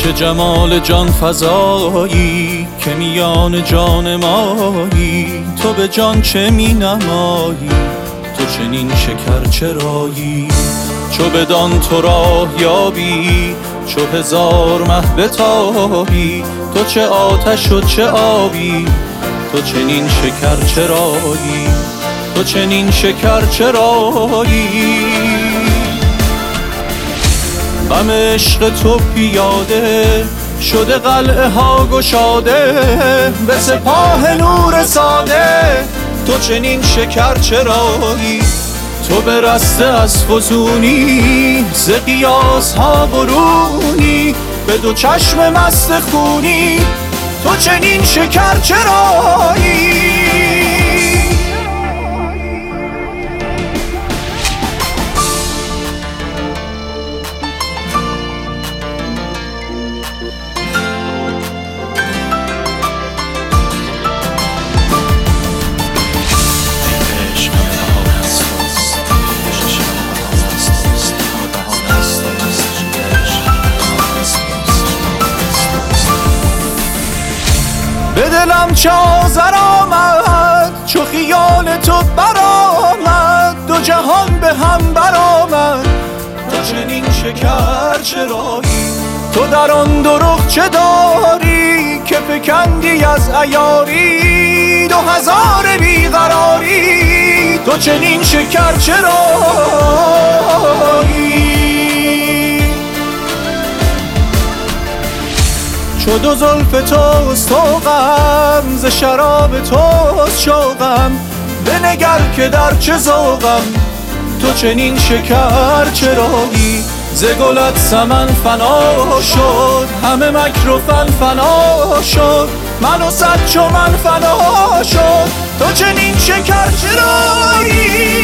چه جمال جان فزایی که میان جان مایی، تو به جان چه می نمایی، تو چنین شکر چرایی. چو بدان تو راه یابی، چو هزار مه بتابی، تو چه آتش و چه آبی، تو چنین شکر چرایی، تو چنین شکر چرایی. غم عشق تو پیاده شده قلعه ها گشاده، به سپاه نور ساده، تو چنین شکر چرایی. تو برسته از فزونی، ز قیاس ها برونی، به دو چشم مست خونی، تو چنین شکر چرایی. به دلم چه آذر آمد چو خیال تو برآمد، دو جهان به هم برآمد، تو چنین شکر چرایی. تو در آن دو رخ چه داری که فکندی از عیاری، 2000 بیقراری، تو چنین شکر چرایی. چو دو زلف توست طوقم، ز شراب توست شوقم، بنگر که در چه ذوقم، تو چنین شکر چرایی. ز گلت سمن فنا شد، همه مکر و فن فنا شد، من و صد چو من فنا شد، تو چنین شکر چرایی.